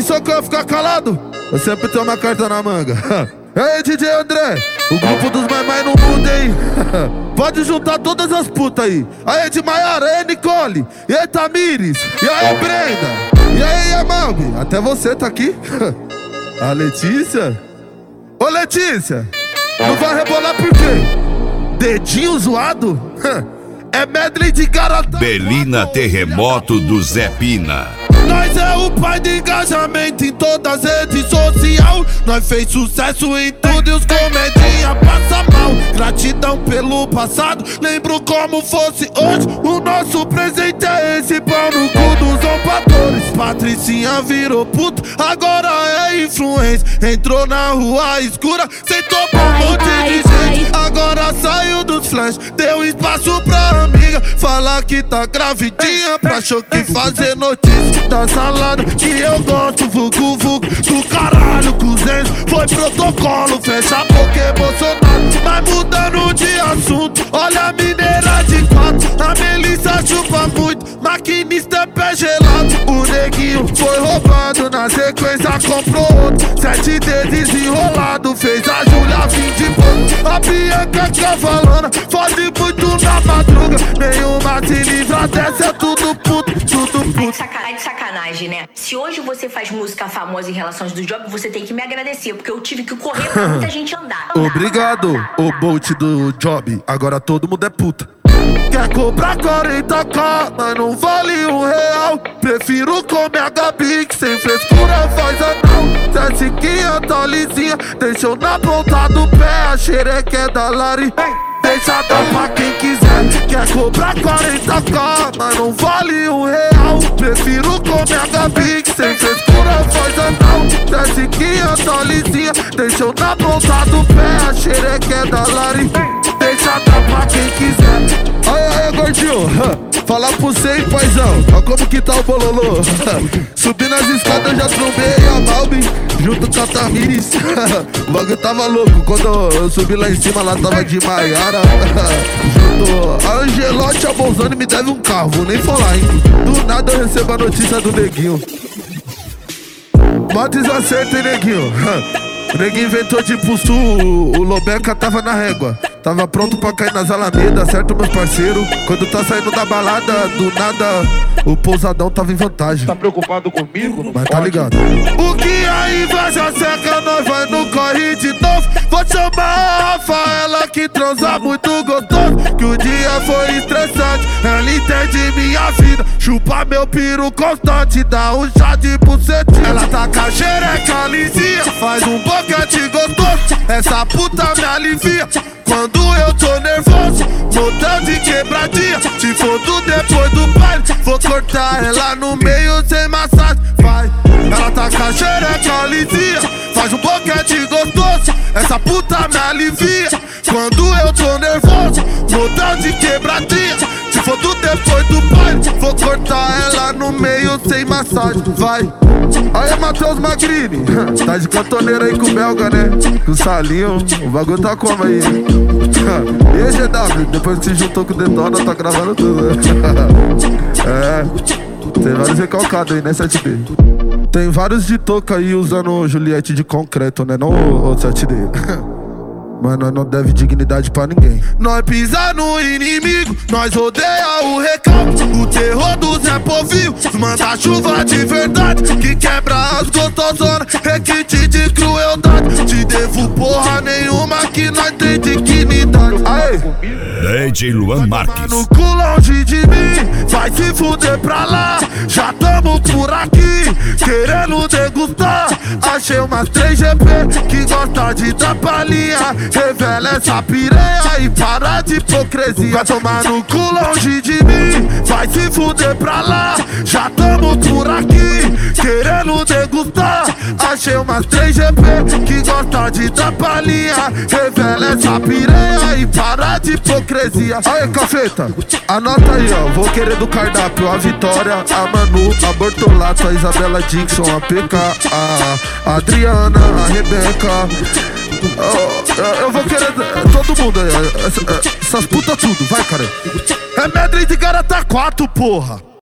pensou que eu ia ficar calado? Eu sempre tenho uma carta na manga. E aí, DJ André, o grupo dos mais no mundo, hein? Pode juntar todas as putas aí. Aí, de Maiara, aí, Nicole. E aí, Tamires. E aí, Brenda. E aí, Amalbi. Até você tá aqui. A Letícia. Ô, Letícia, não vai rebolar por quê? Dedinho zoado? É medley de garota. Belina Terremoto do Zé Pina. Nós é o pai de engajamento em todas as redes sociais. Nós fez sucesso em tudo e os comedinha passa mal. Gratidão pelo passado, lembro como fosse hoje. O nosso presente é esse, pau no cu dos opadores. Patricinha virou puto, agora é influência. Entrou na rua escura, sentou pra um monte de gente. Agora saiu dos flash, deu espaço pra amiga. Falar que tá gravidinha, pra choque fazer notícia. Da salada que eu gosto, vucu vucu do caralho, cozinhos. Foi protocolo, fecha a boca, emocionado. Mas mudando de assunto, olha a mineira de quatro. A Melissa chupa muito, maquinista é pé gelado. O neguinho foi roubado, na sequência comprou outro. 7 dedos enrolado, fez a Júlia fim de pouco. A Bianca cavalona, fode muito na madruga. Nenhuma se livra dessa, é tudo puto, tudo puto. É de sacanagem, né? Se hoje você faz música famosa em relações do job, você tem que me agradecer, porque eu tive que correr pra muita gente andar. Obrigado, o Bolt do job. Agora todo mundo é puta. Quer cobrar 40k, mas não vale R$1. Prefiro comer a Gabi, que sem frescura faz anão. Cessiquinha tá lisinha, deixou na ponta do pé. A xereca é da Lari, deixa dar pra quem quiser. Quer cobrar 40k, mas não vale R$1. Prefiro comer a Gabi, que sem frescura faz anão. Cessiquinha tá lisinha, deixou na ponta do pé. A xereca é da Lari, deixa dar pra quem quiser. Aí, gordinho, falar pro cê, paizão, ó como que tá o bololô. Subindo as escadas, já trombei a Malbi junto com a Tamires. O bagulho tava louco, quando eu subi lá em cima, lá tava de Maiara. Junto a Angelote, a Bolzani me deve um carro, vou nem falar, hein. Do nada eu recebo a notícia do neguinho. Mó desacerto, hein, neguinho. O neguinho inventou de pulso, o Lobeca tava na régua. Tava pronto pra cair nas alamedas, certo, meus parceiros? Quando tá saindo da balada, do nada, o pousadão tava em vantagem. Tá preocupado comigo? Não mas pode. tá ligado. O que a inveja seca, nós vai no corre de novo. Vou chamar a Rafaela que transa muito gostoso. Que o dia foi estressante, ela entende minha vida. Chupa meu piru constante, dá um chá de bucetinha. Ela tá com a xereca lisinha, faz um boquete gostoso. Essa puta me alivia quando eu tô nervoso, montão de quebradinha. Se for do depois do baile, vou cortar ela no meio sem massagem. Vai, ela tá com a xereca lisinha, faz um boquete gostoso. Essa puta me alivia quando eu tô nervoso, montão de quebradinha. Se for do depois do baile, vou cortar ela no meio sem massagem. Vai. Aí, Matheus Magrini, tá de cantoneira aí com o Belga, né? Com o Salinho, o bagulho tá como aí? E aí, GW, depois que se juntou com o Detona, tá gravando tudo. É, tem vários recalcados aí, né, 7D? Tem vários de touca aí usando Juliette de concreto, né? Não o 7D. Mas nós não deve dignidade pra ninguém. Nós pisa no inimigo, nós rodeia o recalque. O terror do Zé Povinho, manda chuva de verdade, que quebra as gostosonas, requinte de crueldade. Te devo porra nenhuma, que nós tem dignidade. Aê! DJ Luan Marques. No cu longe de mim, vai se fuder pra lá. Já tamo por aqui, querendo degustar. Achei umas 3GP que gosta de dar palhinha. Revela essa piranha e para de hipocrisia. Vai tomar no cu longe de mim, vai se fuder pra lá. Já tamo por aqui, querendo degustar. Achei umas 3GP que gosta de dar palhinha. Revela essa piranha e para de hipocrisia. Aí, cafeta, anota aí, ó. Vou querer do cardápio a Vitória, a Manu, a Bortolato, a Isabela Dixon, a PK, a Adriana, a Rebeca. Eu vou querer todo mundo aí, essas putas tudo, vai, cara. É medley de garota 4, porra.